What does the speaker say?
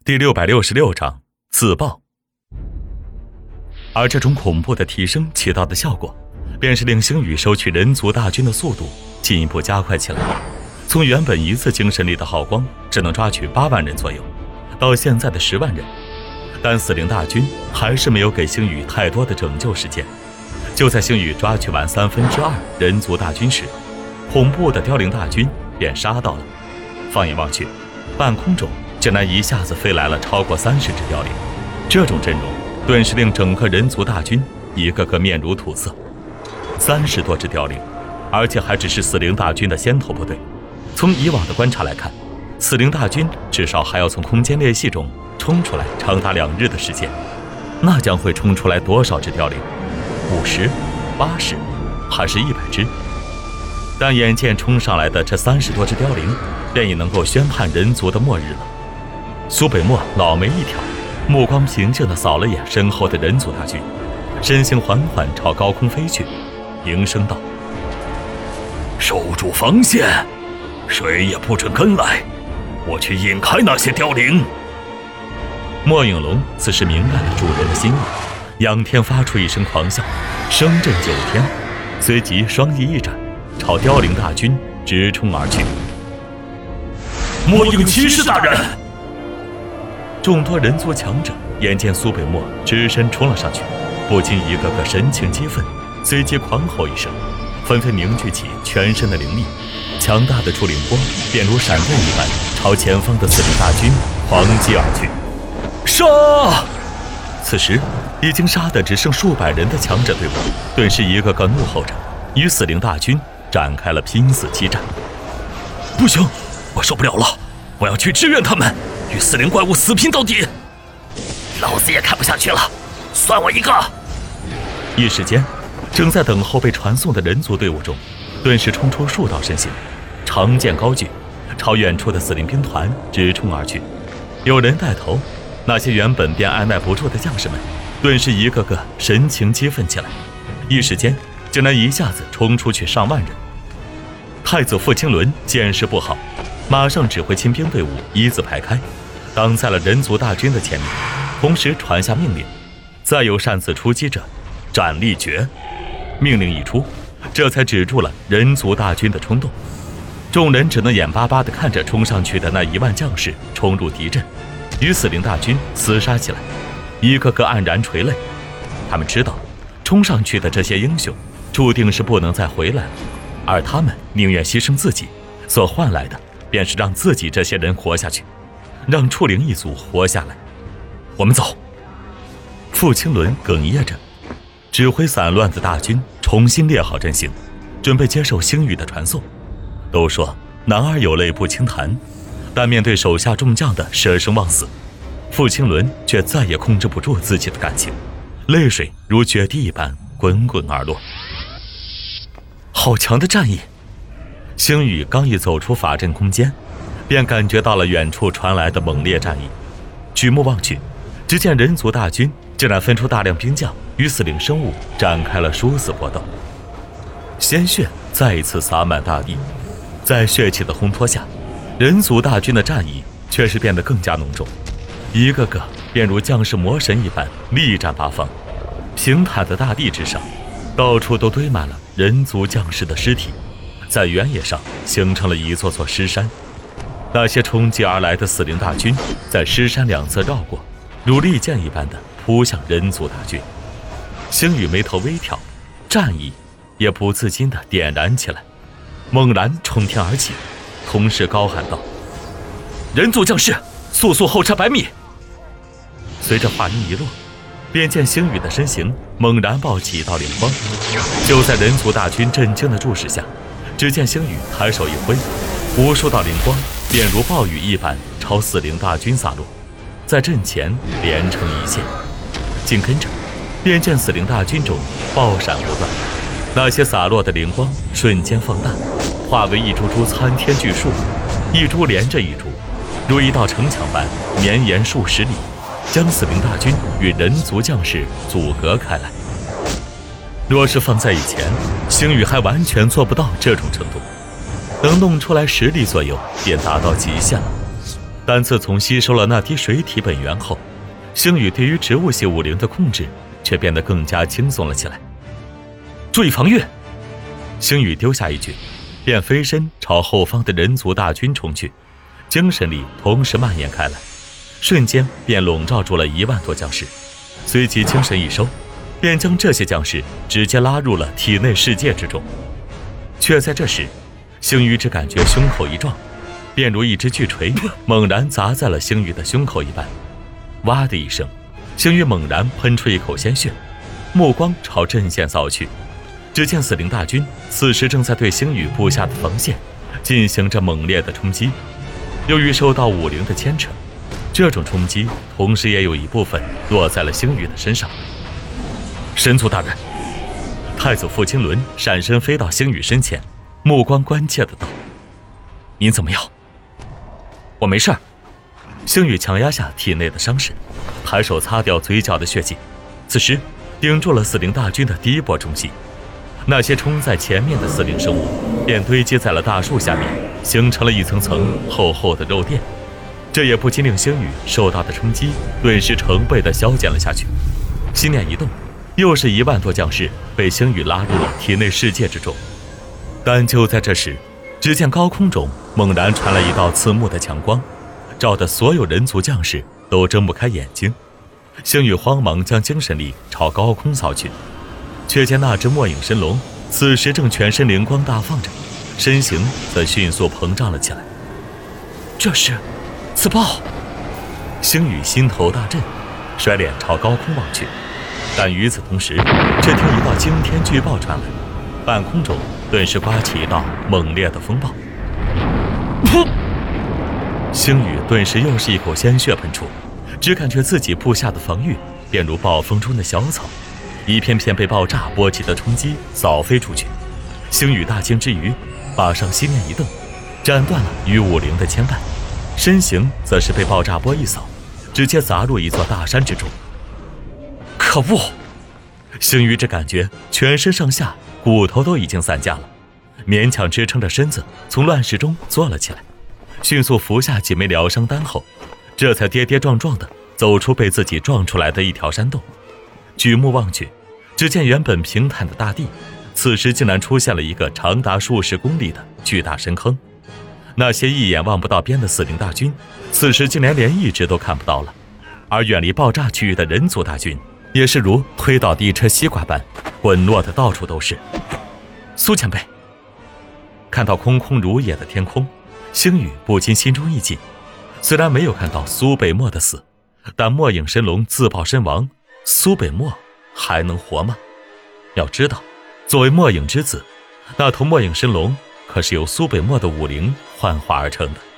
第666章自爆。而这种恐怖的提升起到的效果，便是令星宇收取人族大军的速度进一步加快起来。从原本一次精神力的耗光只能抓取8万人左右，到现在的10万人。但死灵大军还是没有给星宇太多的拯救时间。就在星宇抓取完2/3人族大军时，恐怖的凋零大军便杀到了。放眼望去，半空中竟然一下子飞来了超过30只凋零，这种阵容顿时令整个人族大军一个个面如土色。30多只凋零，而且还只是死灵大军的先头部队。从以往的观察来看，死灵大军至少还要从空间裂隙中冲出来长达2日的时间，那将会冲出来多少只凋零？50、80，还是100只？但眼见冲上来的这30多只凋零，便已能够宣判人族的末日了。苏北漠老眉一挑，目光平静地扫了眼身后的人族大军，身形缓缓朝高空飞去，迎声道：“ 守住防线，谁也不准跟来，我去引开那些凋零。” 莫影龙此时明白了主人的心意，仰天发出一声狂笑，声震9天，随即双翼一展，朝凋零大军直冲而去。 末影骑士大人！ 众多人族强者眼见苏北漠只身冲了上去，不禁一个个神情激愤，随即狂吼一声，纷纷凝聚起全身的灵力，强大的出灵波便如闪电一般朝前方的死灵大军狂击而去。 杀！ 此时已经杀得只剩数百人的强者队伍，顿时一个个怒吼着，与死灵大军展开了拼死激战。 不行，我受不了了，我要去支援他们，与死灵怪物死拼到底！老子也看不下去了，算我一个！ 一时间，正在等候被传送的人族队伍中，顿时冲出数道身形，长剑高举，朝远处的死灵兵团直冲而去。有人带头，那些原本便按耐不住的将士们，顿时一个个神情激愤起来，一时间竟然一下子冲出去上万人。太子傅青伦见势不好，马上指挥亲兵队伍一字排开，挡在了人族大军的前面，同时传下命令：再有擅自出击者，斩立决。命令一出，这才止住了人族大军的冲动。众人只能眼巴巴地看着冲上去的那1万将士冲入敌阵，与死灵大军厮杀起来，一个个黯然垂泪。他们知道，冲上去的这些英雄注定是不能再回来了，而他们宁愿牺牲自己，所换来的便是让自己这些人活下去，让触灵一族活下来。我们走。傅青伦哽咽着，指挥散乱的大军重新列好阵型，准备接受星宇的传送。都说男儿有泪不轻弹，但面对手下众将的舍生忘死，傅青伦却再也控制不住自己的感情，泪水如决堤一般滚滚而落。好强的战意！星宇刚一走出法阵空间，便感觉到了远处传来的猛烈战意。举目望去，只见人族大军竟然分出大量兵将与死灵生物展开了殊死搏斗，鲜血再一次洒满大地。在血气的烘托下，人族大军的战意却是变得更加浓重，一个个便如将士魔神一般力战八方。平坦的大地之上，到处都堆满了人族将士的尸体，在原野上形成了一座座尸山。那些冲击而来的死灵大军在尸山两侧绕过，如利剑一般的扑向人族大军。星宇眉头微挑，战意也不自禁地点燃起来，猛然冲天而起，同时高喊道：“人族将士，速速后撤100米！”随着话音一落，便见星宇的身形猛然爆起一道灵光。就在人族大军震惊的注视下，只见星宇抬手一挥，无数道灵光便如暴雨一般朝死灵大军洒落，在阵前连成一线。紧跟着，便见死灵大军中爆闪不断，那些洒落的灵光瞬间放大，化为一株株参天巨树，一株连着一株，如一道城墙般绵延数十里，将死灵大军与人族将士阻隔开来。若是放在以前，星宇还完全做不到这种程度，等弄出来10里左右便达到极限了。 但自从吸收了那滴水体本源后，星宇对于植物系武灵的控制却变得更加轻松了起来。注意防御！星宇丢下一句，便飞身朝后方的人族大军冲去，精神力同时蔓延开来，瞬间便笼罩住了1万多将士。随即精神一收，便将这些将士直接拉入了体内世界之中。却在这时，星宇只感觉胸口一撞，便如一只巨锤猛然砸在了星宇的胸口一般。哇的一声，星宇猛然喷出一口鲜血，目光朝阵线扫去，只见死灵大军此时正在对星宇布下的防线进行着猛烈的冲击。由于受到武灵的牵扯，这种冲击同时也有一部分落在了星宇的身上。神族大人，太祖傅青伦闪身飞到星宇身前，目光关切的道：“您怎么样？”“我没事儿。”星宇强压下体内的伤势，抬手擦掉嘴角的血迹，此时顶住了死灵大军的第一波冲击。那些冲在前面的死灵生物便堆积在了大树下面，形成了一层层厚厚的肉垫。这也不禁令星宇受到的冲击顿时成倍的消减了下去。心念一动，又是1万多将士被星宇拉入了体内世界之中。但就在这时，只见高空中猛然传来一道刺目的强光，照得所有人族将士都睁不开眼睛。星宇慌忙将精神力朝高空扫去，却见那只末影神龙此时正全身灵光大放着，身形则迅速膨胀了起来。这是自爆！星宇心头大震，甩脸朝高空望去，但与此同时，只听一道惊天巨爆传来，半空中顿时刮起一道猛烈的风暴。噗！星宇顿时又是一口鲜血喷出，只感觉自己布下的防御便如暴风中的小草，一片片被爆炸波及的冲击扫飞出去。星宇大惊之余，马上心念一动，斩断了与武灵的牵绊，身形则是被爆炸波一扫，直接砸入一座大山之中。可恶！星宇只感觉全身上下骨头都已经散架了，勉强支撑着身子从乱石中坐了起来，迅速服下几枚疗伤丹后，这才跌跌撞撞地走出被自己撞出来的一条山洞。举目望去，只见原本平坦的大地，此时竟然出现了一个长达数十公里的巨大深坑。那些一眼望不到边的死灵大军，此时竟然连一只都看不到了，而远离爆炸区域的人族大军也是如推倒地车西瓜般滚落的到处都是。苏前辈看到空空如也的天空，星宇不禁心中一紧。虽然没有看到苏北漠的死，但末影神龙自爆身亡，苏北漠还能活吗？要知道，作为末影之子，那头末影神龙可是由苏北漠的武灵幻化而成的。